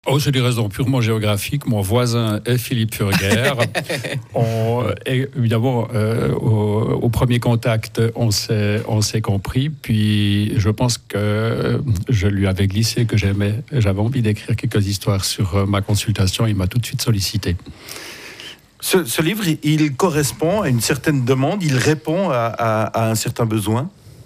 Oh, c'est des raisons purement géographiques. Mon voisin est Philippe Furguer. Évidemment, au premier contact, on s'est compris. Puis, je pense que je lui avais glissé que j'avais envie d'écrire quelques histoires sur ma consultation. Il m'a tout de suite sollicité. Ce livre, il correspond à une certaine demande. Il répond à un certain besoin.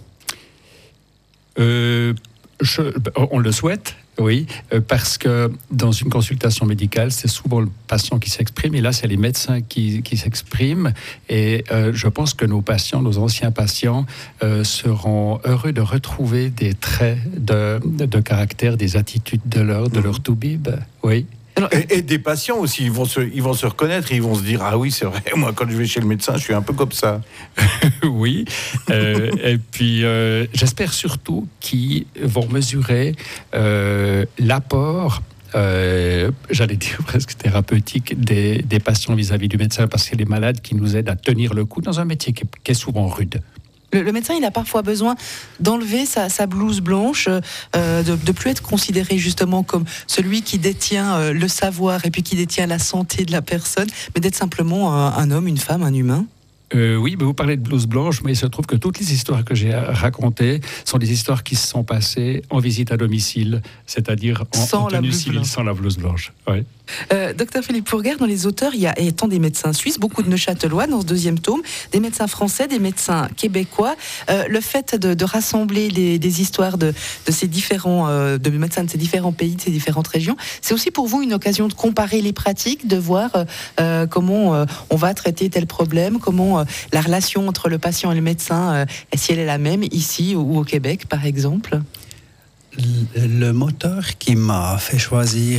On le souhaite. Oui, parce que dans une consultation médicale, c'est souvent le patient qui s'exprime, et là, c'est les médecins qui s'expriment. Et je pense que nos patients, nos anciens patients, seront heureux de retrouver des traits de caractère, des attitudes de leur toubib. Oui. Et des patients aussi, ils vont se reconnaître, ils vont se dire « Ah oui, c'est vrai, moi quand je vais chez le médecin, je suis un peu comme ça. » Oui, et puis j'espère surtout qu'ils vont mesurer l'apport, j'allais dire presque thérapeutique, des patients vis-à-vis du médecin, parce que c'est les malades qui nous aident à tenir le coup dans un métier qui est souvent rude. Le médecin, il a parfois besoin d'enlever sa blouse blanche, de plus être considéré justement comme celui qui détient le savoir et puis qui détient la santé de la personne, mais d'être simplement un homme, une femme, un humain. Oui, mais vous parlez de blouse blanche, mais il se trouve que toutes les histoires que j'ai racontées sont des histoires qui se sont passées en visite à domicile, c'est-à-dire en tenue civile, sans la blouse blanche. Oui. Docteur Philippe Furguer, dans les auteurs, il y a étant des médecins suisses, beaucoup de neuchâtelois dans ce deuxième tome, des médecins français, des médecins québécois. Le fait de rassembler des histoires de ces différents de médecins de ces différents pays, de ces différentes régions, c'est aussi pour vous une occasion de comparer les pratiques, de voir comment on va traiter tel problème, comment la relation entre le patient et le médecin, si elle est la même ici ou au Québec, par exemple. Le moteur qui m'a fait choisir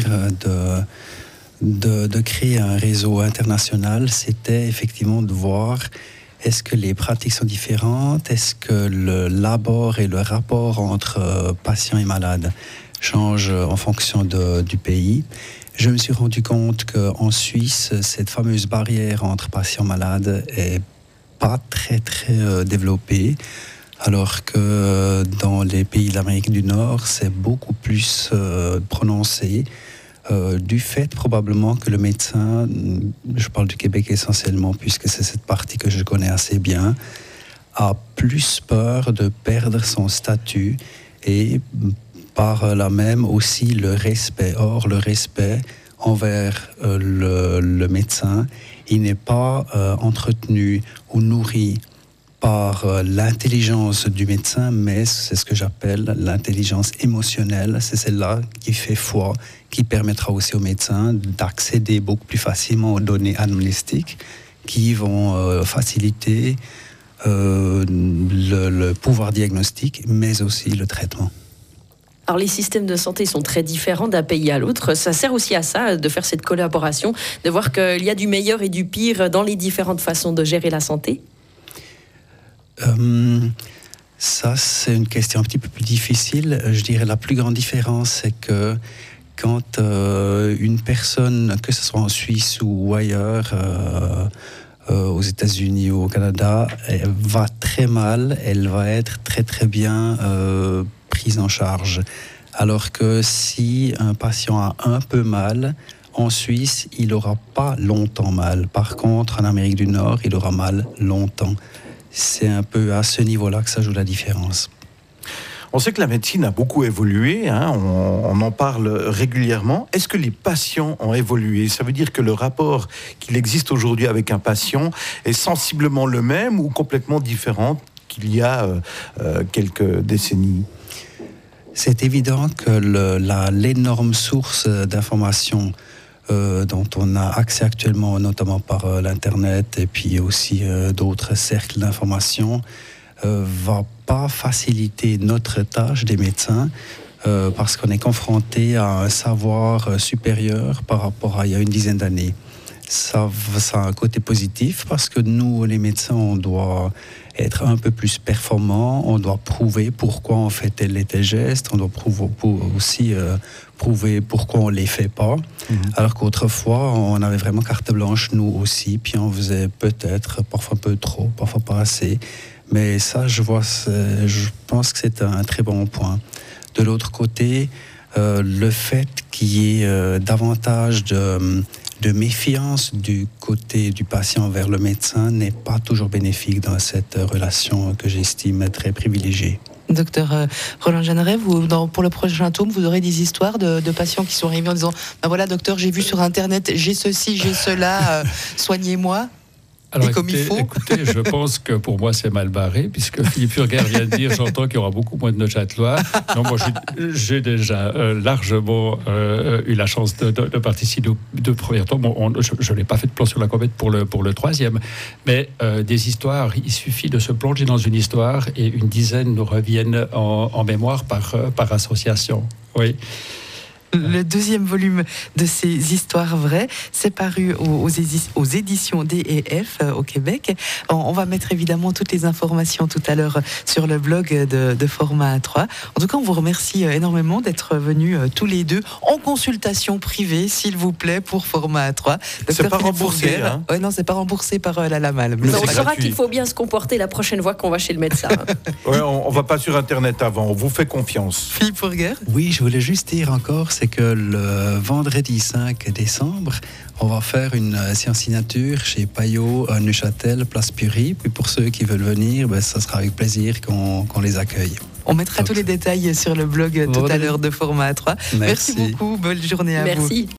de créer un réseau international, c'était effectivement de voir est-ce que les pratiques sont différentes, est-ce que l'abord et le rapport entre patients et malades changent en fonction du pays. Je me suis rendu compte qu'en Suisse, cette fameuse barrière entre patients et malades est pas très développée. Alors que dans les pays d'Amérique du Nord, c'est beaucoup plus prononcé, du fait probablement que le médecin, je parle du Québec essentiellement puisque c'est cette partie que je connais assez bien, a plus peur de perdre son statut et par là même aussi le respect. Or, le respect envers le médecin, il n'est pas entretenu ou nourri par l'intelligence du médecin, mais c'est ce que j'appelle l'intelligence émotionnelle. C'est celle-là qui fait foi, qui permettra aussi aux médecins d'accéder beaucoup plus facilement aux données anamnéstiques qui vont faciliter le pouvoir diagnostique, mais aussi le traitement. Alors les systèmes de santé sont très différents d'un pays à l'autre. Ça sert aussi à ça, de faire cette collaboration, de voir qu'il y a du meilleur et du pire dans les différentes façons de gérer la santé. Ça, c'est une question un petit peu plus difficile. Je dirais la plus grande différence, c'est que quand une personne, que ce soit en Suisse ou ailleurs, aux États-Unis ou au Canada, elle va très mal, elle va être très bien prise en charge. Alors que si un patient a un peu mal, en Suisse, il n'aura pas longtemps mal. Par contre, en Amérique du Nord, il aura mal longtemps. C'est un peu à ce niveau-là que ça joue la différence. On sait que la médecine a beaucoup évolué, hein, on en parle régulièrement. Est-ce que les patients ont évolué ? Ça veut dire que le rapport qu'il existe aujourd'hui avec un patient est sensiblement le même ou complètement différent qu'il y a quelques décennies ? C'est évident que l'énorme source d'informations dont on a accès actuellement, notamment par l'Internet et puis aussi d'autres cercles d'information, va pas faciliter notre tâche des médecins parce qu'on est confronté à un savoir supérieur par rapport à il y a une dizaine d'années. Ça a un côté positif parce que nous, les médecins, on doit être un peu plus performants, on doit prouver pourquoi on fait tel et tel geste, on doit aussi prouver pourquoi on ne les fait pas. Alors qu'autrefois, on avait vraiment carte blanche, nous aussi, puis on faisait peut-être, parfois un peu trop, parfois pas assez. Mais ça, je pense que c'est un très bon point. De l'autre côté, le fait qu'il y ait davantage de méfiance du côté du patient vers le médecin n'est pas toujours bénéfique dans cette relation que j'estime très privilégiée. Docteur Roland Jeanneret, pour le prochain tome, vous aurez des histoires de patients qui sont arrivés en disant voilà, docteur, j'ai vu sur Internet, j'ai ceci, j'ai cela, soignez-moi. Alors, Écoutez, je pense que pour moi, c'est mal barré, puisque Philippe Furguer vient de dire, j'entends qu'il y aura beaucoup moins de neuchâtelois. Non, moi, j'ai déjà largement eu la chance de participer au premier tome. Je n'ai pas fait de plan sur la comète pour le troisième. Mais des histoires, il suffit de se plonger dans une histoire et une dizaine nous reviennent en mémoire par association. Oui. Le deuxième volume de ces histoires vraies, c'est paru aux éditions D&F au Québec. On va mettre évidemment toutes les informations tout à l'heure sur le blog de Format A3. En tout cas, on vous remercie énormément d'être venus tous les deux en consultation privée, s'il vous plaît, pour Format A3. C'est pas remboursé, hein ? Ouais, non, c'est pas remboursé par la LAMAL. Mais on saura qu'il faut bien se comporter la prochaine fois qu'on va chez le médecin. Ouais, on va pas sur Internet avant, on vous fait confiance. Philippe Furguer ? Oui, je voulais juste dire encore, c'est que le vendredi 5 décembre, on va faire une séance signature chez Payot à Neuchâtel, place Pury. Puis pour ceux qui veulent venir, ça sera avec plaisir qu'on les accueille. On mettra tous les détails sur le blog tout à l'heure de Format A3. Merci beaucoup, bonne journée à vous. Merci.